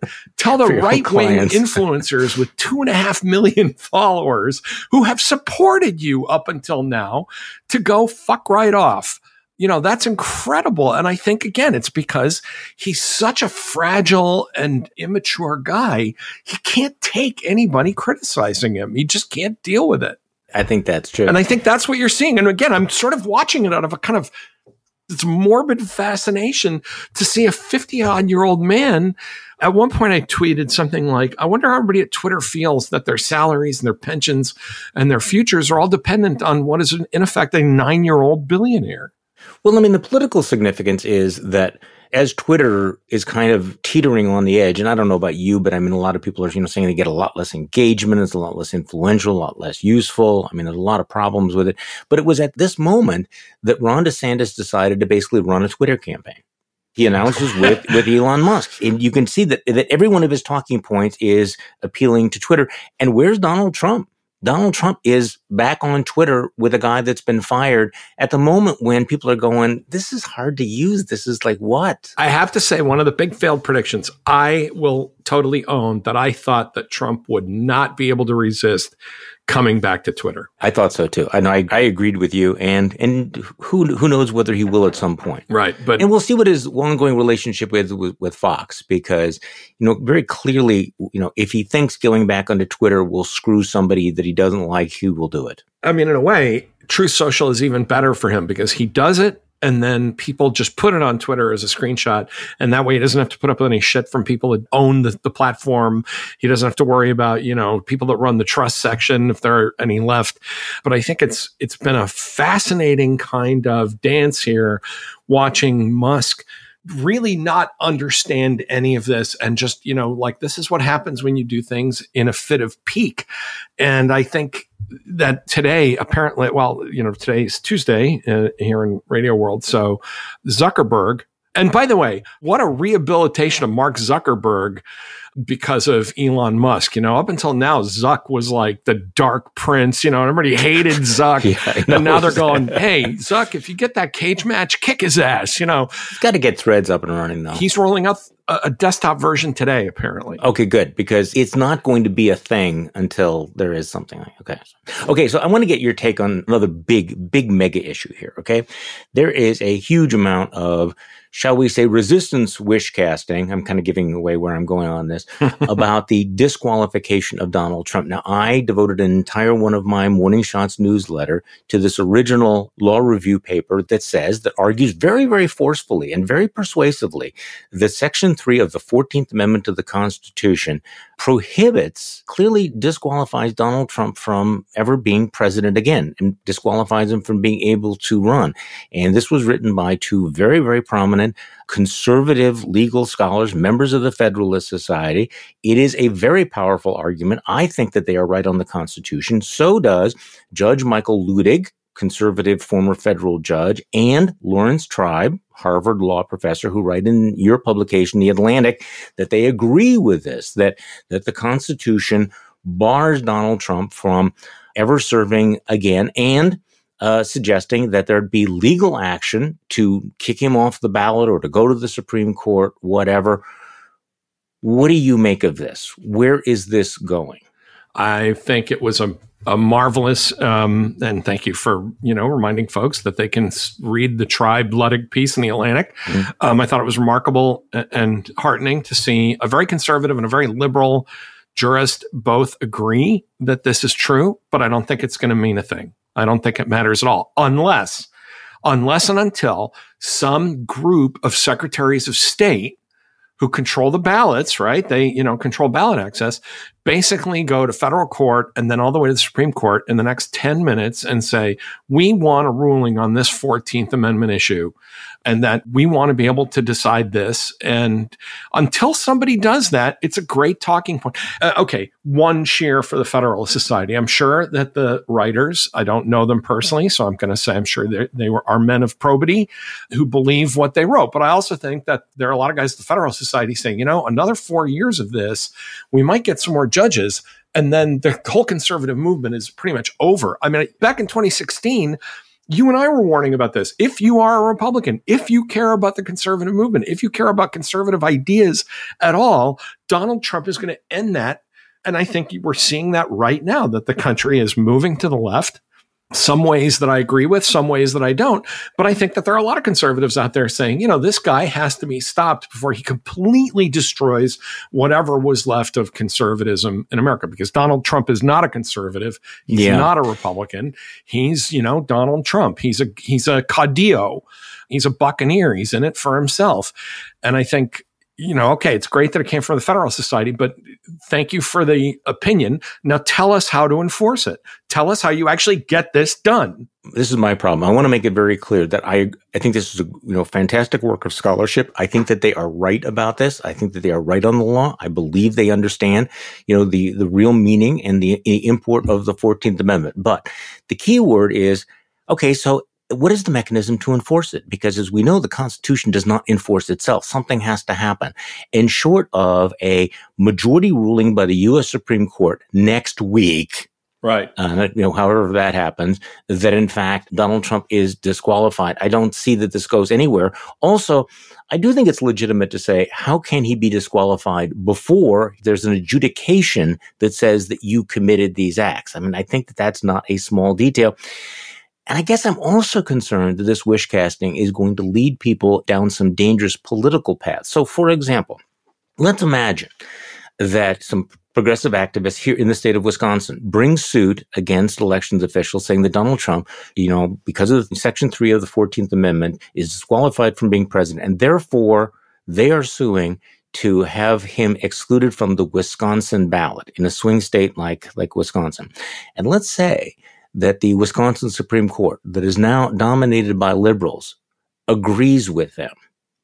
influencers with 2.5 million followers who have supported you up until now to go fuck right off. You know, that's incredible. And I think, again, it's because he's such a fragile and immature guy. He can't take anybody criticizing him. He just can't deal with it.
I think that's true.
And I think that's what you're seeing. And again, I'm sort of watching it out of a kind of this morbid fascination to see a 50-odd-year-old man. At one point, I tweeted something like, I wonder how everybody at Twitter feels that their salaries and their pensions and their futures are all dependent on what is, in effect, a 9-year-old billionaire.
Well, I mean, the political significance is that as Twitter is kind of teetering on the edge, and I don't know about you, but I mean, a lot of people are, saying they get a lot less engagement, it's a lot less influential, a lot less useful. I mean, there's a lot of problems with it. But it was at this moment that Ron DeSantis decided to basically run a Twitter campaign. He announces with Elon Musk. And you can see that every one of his talking points is appealing to Twitter. And where's Donald Trump? Donald Trump is back on Twitter with a guy that's been fired at the moment when people are going, this is hard to use. This is like what?
I have to say, one of the big failed predictions, I will totally own that I thought that Trump would not be able to resist coming back to Twitter.
I thought so too. And I agreed with you. And who knows whether he will at some point.
Right.
And we'll see what his ongoing relationship with Fox, because, very clearly, if he thinks going back onto Twitter will screw somebody that he doesn't like, he will do it.
I mean, in a way, Truth Social is even better for him because he does it. And then people just put it on Twitter as a screenshot. And that way he doesn't have to put up any shit from people that own the platform. He doesn't have to worry about, people that run the trust section, if there are any left. But I think it's been a fascinating kind of dance here, watching Musk really not understand any of this and just, this is what happens when you do things in a fit of pique. And I think that today, apparently, today is Tuesday here in Radio World. So Zuckerberg, and by the way, what a rehabilitation of Mark Zuckerberg because of Elon Musk. Up until now, Zuck was like the dark prince, everybody hated Zuck. And now they're going, hey, Zuck, if you get that cage match, kick his ass, He's
got to get Threads up and running, though.
He's rolling out a desktop version today, apparently.
Okay, good, because it's not going to be a thing until there is something. Okay, so I want to get your take on another big mega issue here, okay? There is a huge amount of, shall we say, resistance wish casting. I'm kind of giving away where I'm going on this, about the disqualification of Donald Trump. Now, I devoted an entire one of my Morning Shots newsletter to this original law review paper that argues very, very forcefully and very persuasively that Section 3 of the 14th Amendment to the Constitution clearly disqualifies Donald Trump from ever being president again and disqualifies him from being able to run. And this was written by two very, very prominent conservative legal scholars, members of the Federalist Society. It is a very powerful argument. I think that they are right on the Constitution. So does Judge Michael Luttig, conservative former federal judge, and Lawrence Tribe, Harvard law professor, who write in your publication, The Atlantic, that they agree with this, that the Constitution bars Donald Trump from ever serving again, and suggesting that there'd be legal action to kick him off the ballot or to go to the Supreme Court, whatever. What do you make of this? Where is this going?
I think it was a marvelous, and thank you for, reminding folks that they can read the Tribe Luttig piece in The Atlantic. I thought it was remarkable and heartening to see a very conservative and a very liberal jurist both agree that this is true, but I don't think it's going to mean a thing. I don't think it matters at all, unless and until some group of secretaries of state who control the ballots, right? They, control ballot access, basically go to federal court and then all the way to the Supreme Court in the next 10 minutes and say, we want a ruling on this 14th Amendment issue and that we want to be able to decide this. And until somebody does that, it's a great talking point. Okay, one cheer for the Federalist Society. I'm sure that the writers, I don't know them personally, so I'm going to say I'm sure they are men of probity who believe what they wrote. But I also think that there are a lot of guys at the Federalist Society saying, another 4 years of this, we might get some more judges. And then the whole conservative movement is pretty much over. I mean, back in 2016, you and I were warning about this. If you are a Republican, if you care about the conservative movement, if you care about conservative ideas at all, Donald Trump is going to end that. And I think we're seeing that right now, that the country is moving to the left. Some ways that I agree with, some ways that I don't. But I think that there are a lot of conservatives out there saying, this guy has to be stopped before he completely destroys whatever was left of conservatism in America. Because Donald Trump is not a conservative. He's not a Republican. He's, Donald Trump. He's a caudillo. He's a buccaneer. He's in it for himself. And I think, okay, it's great that it came from the Federalist Society, but thank you for the opinion. Now tell us how to enforce it. Tell us how you actually get this done.
This is my problem. I want to make it very clear that I think this is a fantastic work of scholarship. I think that they are right about this. I think that they are right on the law. I believe they understand, the real meaning and the import of the 14th Amendment. But the key word is, okay, so what is the mechanism to enforce it? Because as we know, the Constitution does not enforce itself. Something has to happen. And short of a majority ruling by the U.S. Supreme Court next week,
right?
However that happens, that in fact Donald Trump is disqualified. I don't see that this goes anywhere. Also, I do think it's legitimate to say, how can he be disqualified before there's an adjudication that says that you committed these acts? I mean, I think that that's not a small detail. And I guess I'm also concerned that this wish casting is going to lead people down some dangerous political paths. So, for example, let's imagine that some progressive activists here in the state of Wisconsin bring suit against elections officials saying that Donald Trump, because of Section 3 of the 14th Amendment, is disqualified from being president. And therefore, they are suing to have him excluded from the Wisconsin ballot in a swing state like Wisconsin. And let's say that the Wisconsin Supreme Court, that is now dominated by liberals, agrees with them.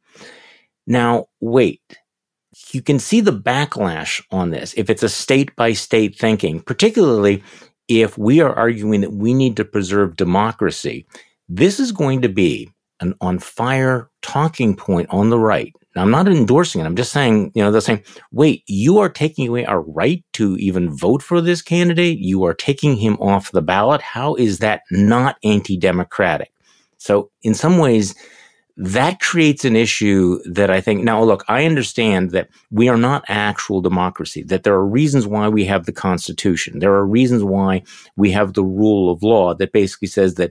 Now, wait. You can see the backlash on this if it's a state-by-state thinking, particularly if we are arguing that we need to preserve democracy. This is going to be an on-fire talking point on the right. Now, I'm not endorsing it. I'm just saying, they're saying, wait, you are taking away our right to even vote for this candidate? You are taking him off the ballot? How is that not anti-democratic? So in some ways, that creates an issue that I think, now look, I understand that we are not actual democracy, that there are reasons why we have the Constitution. There are reasons why we have the rule of law that basically says that,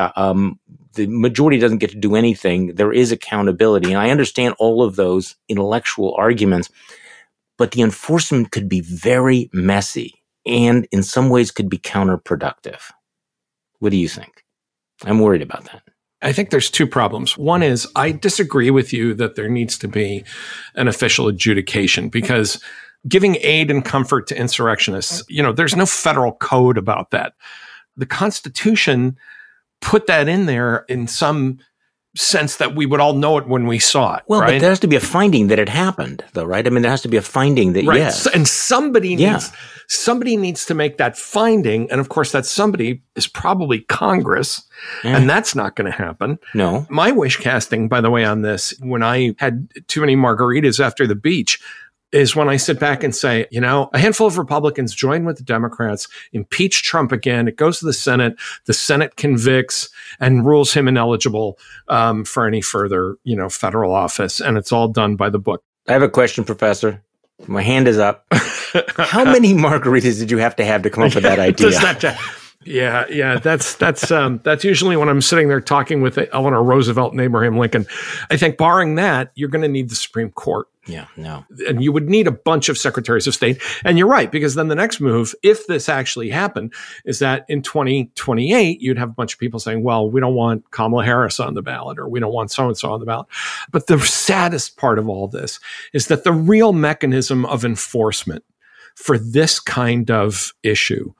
the majority doesn't get to do anything. There is accountability. And I understand all of those intellectual arguments, but the enforcement could be very messy and in some ways could be counterproductive. What do you think? I'm worried about that.
I think there's two problems. One is I disagree with you that there needs to be an official adjudication because giving aid and comfort to insurrectionists, there's no federal code about that. The Constitution put that in there in some sense that we would all know it when we saw it.
Well,
right?
But there has to be a finding that it happened, though, right? I mean, there has to be a finding that,
right.
Yes.
And somebody needs to make that finding. And of course, that somebody is probably Congress, and that's not going to happen.
No.
My wish casting, by the way, on this, when I had too many margaritas after the beach, is when I sit back and say, a handful of Republicans join with the Democrats, impeach Trump again. It goes to the Senate convicts and rules him ineligible for any further, federal office. And it's all done by the book.
I have a question, Professor. My hand is up. How many margaritas did you have to come up with that idea?
Yeah. That's usually when I'm sitting there talking with Eleanor Roosevelt and Abraham Lincoln. I think barring that, you're going to need the Supreme Court.
Yeah, no.
And you would need a bunch of secretaries of state. And you're right, because then the next move, if this actually happened, is that in 2028, you'd have a bunch of people saying, well, we don't want Kamala Harris on the ballot, or we don't want so-and-so on the ballot. But the saddest part of all this is that the real mechanism of enforcement for this kind of issue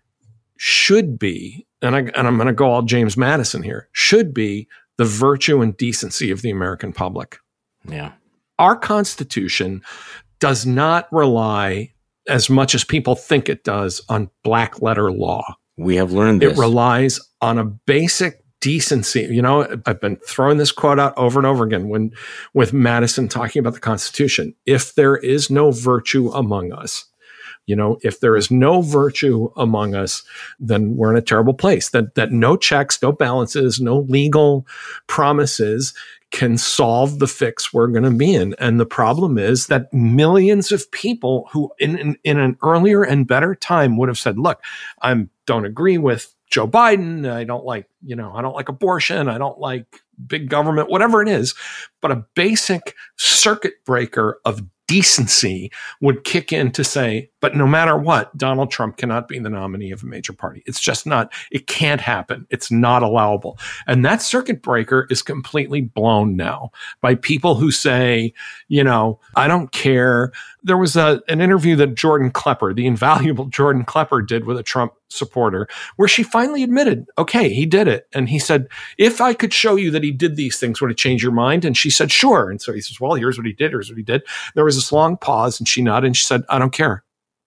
should be, and I'm going to go all James Madison here, should be the virtue and decency of the American public.
Yeah.
Our Constitution does not rely as much as people think it does on black letter law.
We have learned this.
It relies on a basic decency. You know, I've been throwing this quote out over and over again with Madison talking about the Constitution. If there is no virtue among us, you know, if there is no virtue among us, then we're in a terrible place. That no checks, no balances, no legal promises can solve the fix we're going to be in. And the problem is that millions of people who in an earlier and better time would have said, look, I don't agree with Joe Biden. I don't like abortion. I don't like big government, whatever it is. But a basic circuit breaker of decency would kick in to say, but no matter what, Donald Trump cannot be the nominee of a major party. It's just not, it can't happen. It's not allowable. And that circuit breaker is completely blown now by people who say, you know, I don't care. There was an interview that Jordan Klepper, the invaluable Jordan Klepper, did with a Trump supporter, where she finally admitted, okay, he did it. And he said, if I could show you that he did these things, would it change your mind? And she said, sure. And so he says, well, here's what he did. Here's what he did. There was this long pause and she nodded and she said, I don't care.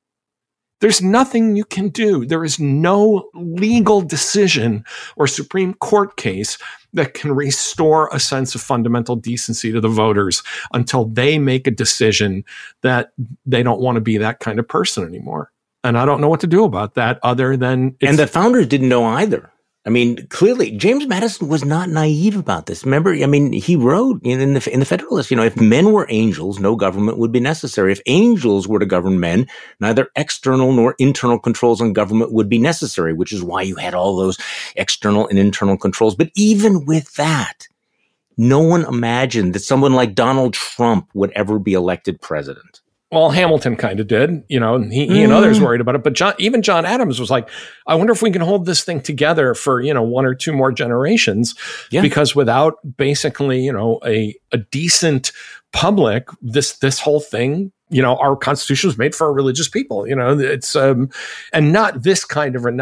There's nothing you can do. There is no legal decision or Supreme Court case that can restore a sense of fundamental decency to the voters until they make a decision that they don't want to be that kind of person anymore. And I don't know what to do about that other than...
And the founders didn't know either. I mean, clearly, James Madison was not naive about this. Remember, I mean, he wrote in the Federalist, you know, if men were angels, no government would be necessary. If angels were to govern men, neither external nor internal controls on government would be necessary, which is why you had all those external and internal controls. But even with that, no one imagined that someone like Donald Trump would ever be elected president.
Well, Hamilton kind of did, you know, and he and others worried about it. But even John Adams was like, I wonder if we can hold this thing together for, you know, one or two more generations. Yeah. Because without basically, you know, a decent public, this whole thing, you know, our Constitution was made for religious people, you know, it's, and not this kind of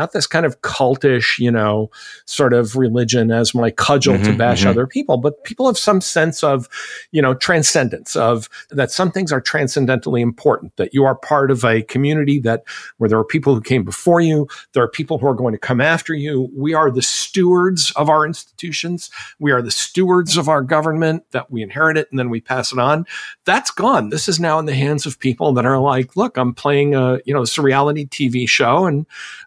cultish, you know, sort of religion as my cudgel to bash other people, but people have some sense of, you know, transcendence, of that some things are transcendentally important, that you are part of a community where there are people who came before you. There are people who are going to come after you. We are the stewards of our institutions. We are the stewards of our government, that we inherit it and then we pass it on. That's gone. This is now in the hands of people that are like, look, I'm playing it's a reality TV show and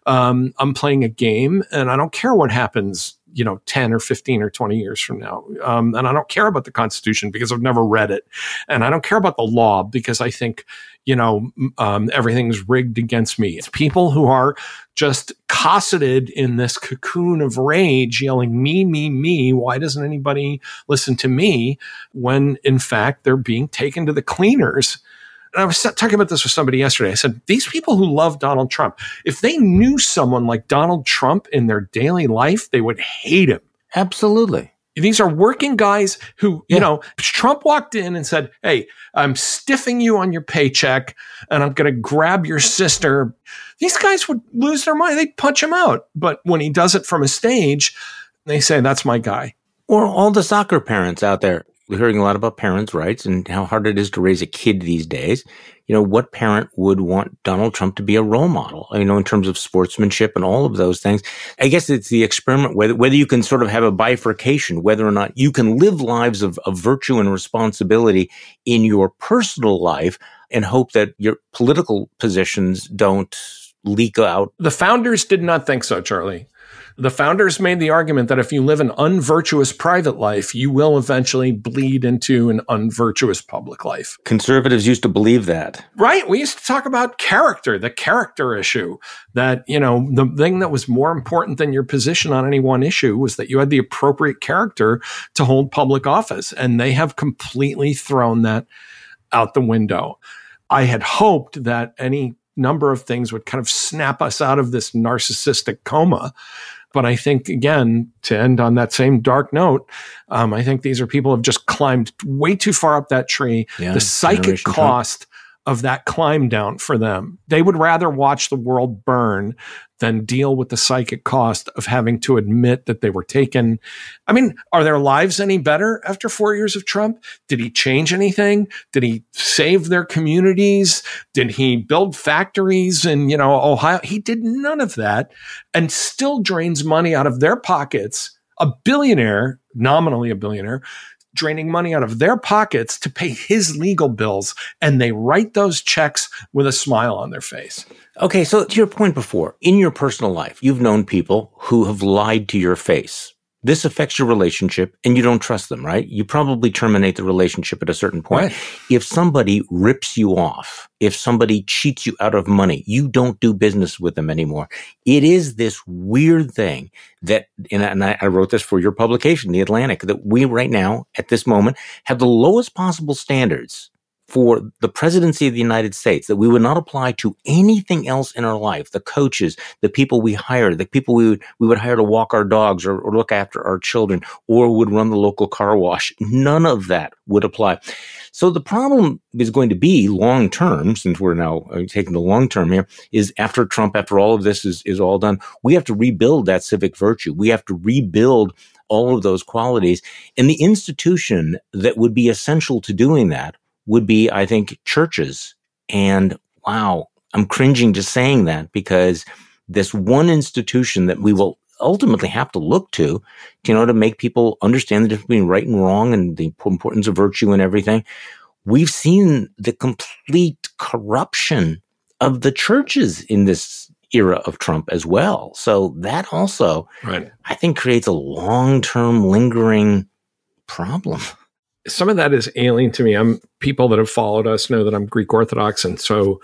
I'm playing a game and I don't care what happens, you know, 10 or 15 or 20 years from now. And I don't care about the Constitution because I've never read it. And I don't care about the law because I think, you know, everything's rigged against me. It's people who are just cosseted in this cocoon of rage, yelling, me, me, me. Why doesn't anybody listen to me? When in fact, they're being taken to the cleaners. And I was talking about this with somebody yesterday. I said, these people who love Donald Trump, if they knew someone like Donald Trump in their daily life, they would hate him.
Absolutely.
These are working guys who, you know, Trump walked in and said, hey, I'm stiffing you on your paycheck and I'm going to grab your sister. These guys would lose their mind. They'd punch him out. But when he does it from a stage, they say, that's my guy.
Or all the soccer parents out there. We're hearing a lot about parents' rights and how hard it is to raise a kid these days. You know, what parent would want Donald Trump to be a role model, you know, in terms of sportsmanship and all of those things? I guess it's the experiment whether you can sort of have a bifurcation, whether or not you can live lives of virtue and responsibility in your personal life and hope that your political positions don't leak out.
The founders did not think so, Charlie. The founders made the argument that if you live an unvirtuous private life, you will eventually bleed into an unvirtuous public life.
Conservatives used to believe that.
Right. We used to talk about character, the character issue, that, you know, the thing that was more important than your position on any one issue was that you had the appropriate character to hold public office. And they have completely thrown that out the window. I had hoped that any number of things would kind of snap us out of this narcissistic coma. But I think, again, to end on that same dark note, I think these are people who have just climbed way too far up that tree. Yeah, the psychic cost of that climb down for them. They would rather watch the world burn than deal with the psychic cost of having to admit that they were taken. I mean, are their lives any better after 4 years of Trump? Did he change anything? Did he save their communities? Did he build factories in, Ohio? He did none of that and still drains money out of their pockets. A billionaire, nominally a billionaire, draining money out of their pockets to pay his legal bills, and they write those checks with a smile on their face.
Okay, so to your point before, in your personal life, you've known people who have lied to your face. This affects your relationship, and you don't trust them, right? You probably terminate the relationship at a certain point.
Right.
If somebody rips you off, if somebody cheats you out of money, you don't do business with them anymore. It is this weird thing that, and I wrote this for your publication, The Atlantic, that we right now, at this moment, have the lowest possible standards for the presidency of the United States that we would not apply to anything else in our life. The coaches, the people we hire, the people we would hire to walk our dogs or look after our children or would run the local car wash. None of that would apply. So the problem is going to be long term, since we're now taking the long term here, is after Trump, after all of this is all done, we have to rebuild that civic virtue. We have to rebuild all of those qualities. And the institution that would be essential to doing that would be, I think, churches. And wow, I'm cringing just saying that, because this one institution that we will ultimately have to look to make people understand the difference between right and wrong and the importance of virtue and everything. We've seen the complete corruption of the churches in this era of Trump as well. So that also, right, I think, creates a long-term lingering problem.
Some of that is alien to me. People that have followed us know that I'm Greek Orthodox. And so,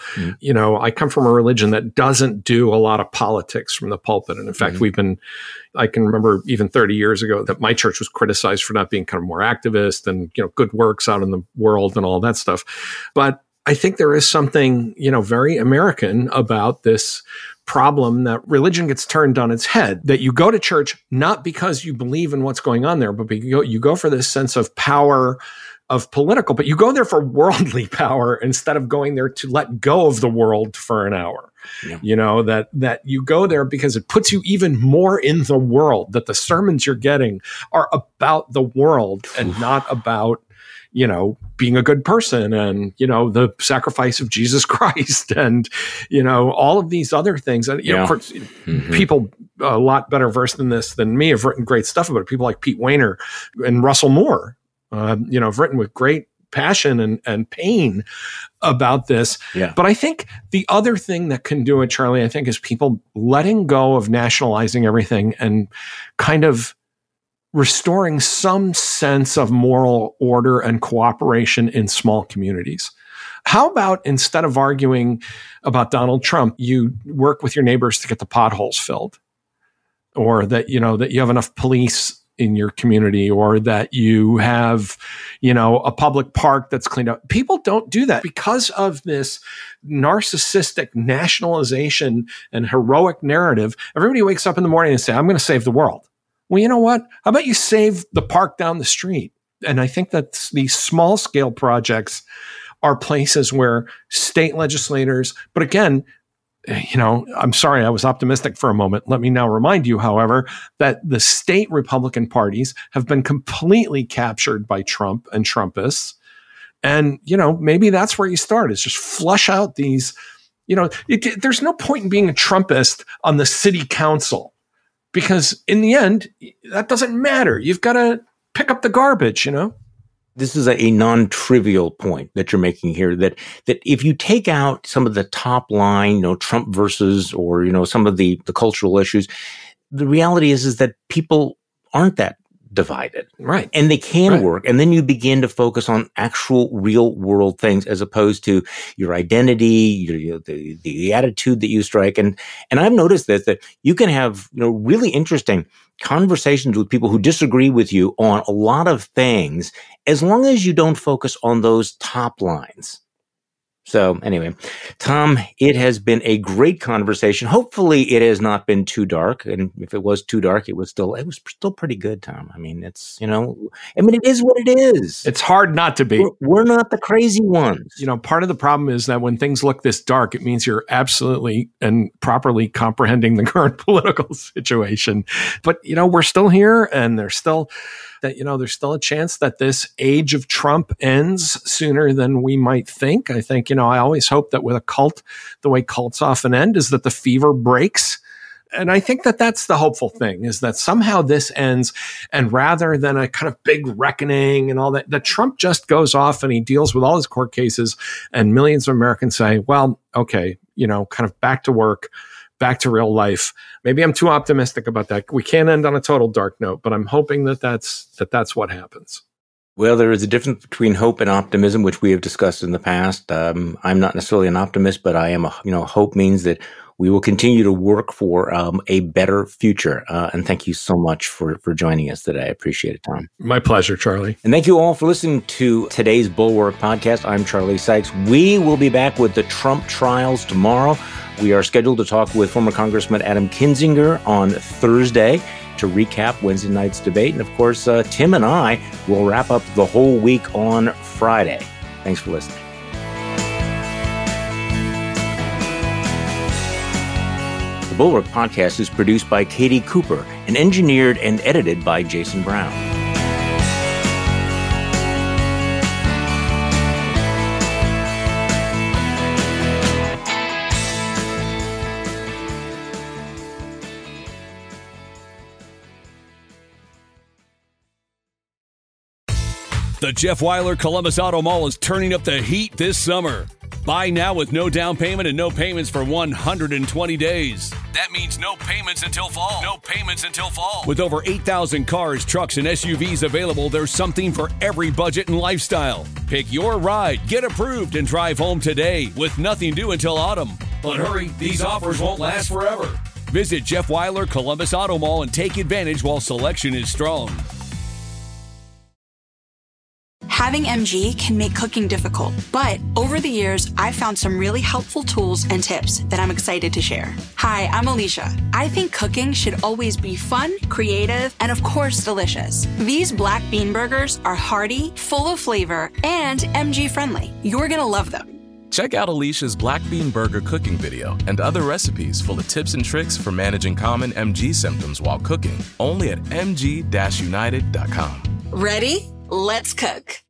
I come from a religion that doesn't do a lot of politics from the pulpit. And in fact, I can remember even 30 years ago that my church was criticized for not being kind of more activist and, good works out in the world and all that stuff. But I think there is something, very American about this problem that religion gets turned on its head, that you go to church not because you believe in what's going on there, but you go for this sense of power of political, but you go there for worldly power instead of going there to let go of the world for an hour. Yeah. That you go there because it puts you even more in the world, that the sermons you're getting are about the world and not about being a good person and, the sacrifice of Jesus Christ and, all of these other things. And, of course, people a lot better versed in this than me have written great stuff about it. People like Pete Wehner and Russell Moore, have written with great passion and pain about this. Yeah. But I think the other thing that can do it, Charlie, I think, is people letting go of nationalizing everything and kind of restoring some sense of moral order and cooperation in small communities. How about, instead of arguing about Donald Trump, you work with your neighbors to get the potholes filled, or that you have enough police in your community, or that you have, a public park that's cleaned up. People don't do that because of this narcissistic nationalization and heroic narrative. Everybody wakes up in the morning and say, I'm going to save the world. Well, you know what? How about you save the park down the street? And I think that these small scale projects are places where state legislators, but again, I'm sorry, I was optimistic for a moment. Let me now remind you, however, that the state Republican parties have been completely captured by Trump and Trumpists. And, maybe that's where you start, is just flush out these, there's no point in being a Trumpist on the city council, because in the end, that doesn't matter. You've got to pick up the garbage,
This is a non-trivial point that you're making here, that if you take out some of the top line, Trump versus, or, some of the cultural issues, the reality is that people aren't that divided. Right. And they can work. And then you begin to focus on actual real world things as opposed to your identity, the attitude that you strike. And I've noticed that you can have, really interesting conversations with people who disagree with you on a lot of things, as long as you don't focus on those top lines. So anyway, Tom, it has been a great conversation. Hopefully it has not been too dark. And if it was too dark, it was still pretty good, Tom. I mean, it is what it is.
It's hard not to be.
We're not the crazy ones.
Part of the problem is that when things look this dark, it means you're absolutely and properly comprehending the current political situation. But, we're still here, and there's still a chance that this age of Trump ends sooner than we might think. I think, I always hope that with a cult, the way cults often end is that the fever breaks. And I think that that's the hopeful thing, is that somehow this ends, and rather than a kind of big reckoning and all that Trump just goes off and he deals with all his court cases, and millions of Americans say, well, okay, kind of back to work, back to real life. Maybe I'm too optimistic about that. We can't end on a total dark note, but I'm hoping that's what happens.
Well, there is a difference between hope and optimism, which we have discussed in the past. I'm not necessarily an optimist, but I am hope means that we will continue to work for a better future. And thank you so much for joining us today. I appreciate it, Tom.
My pleasure, Charlie.
And thank you all for listening to today's Bulwark podcast. I'm Charlie Sykes. We will be back with the Trump trials tomorrow. We are scheduled to talk with former Congressman Adam Kinzinger on Thursday to recap Wednesday night's debate. And of course, Tim and I will wrap up the whole week on Friday. Thanks for listening. The Bulwark podcast is produced by Katie Cooper and engineered and edited by Jason Brown.
The Jeff Weiler Columbus Auto Mall is turning up the heat this summer. Buy now with no down payment and no payments for 120 days. That means no payments until fall. No payments until fall. With over 8,000 cars, trucks, and SUVs available, there's something for every budget and lifestyle. Pick your ride, get approved, and drive home today with nothing due until autumn. But hurry, these offers won't last forever. Visit Jeff Weiler Columbus Auto Mall and take advantage while selection is strong.
Having MG can make cooking difficult, but over the years, I've found some really helpful tools and tips that I'm excited to share. Hi, I'm Alicia. I think cooking should always be fun, creative, and of course, delicious. These black bean burgers are hearty, full of flavor, and MG friendly. You're gonna love them.
Check out Alicia's Black Bean Burger cooking video and other recipes full of tips and tricks for managing common MG symptoms while cooking, only at mg-united.com.
Ready? Let's cook.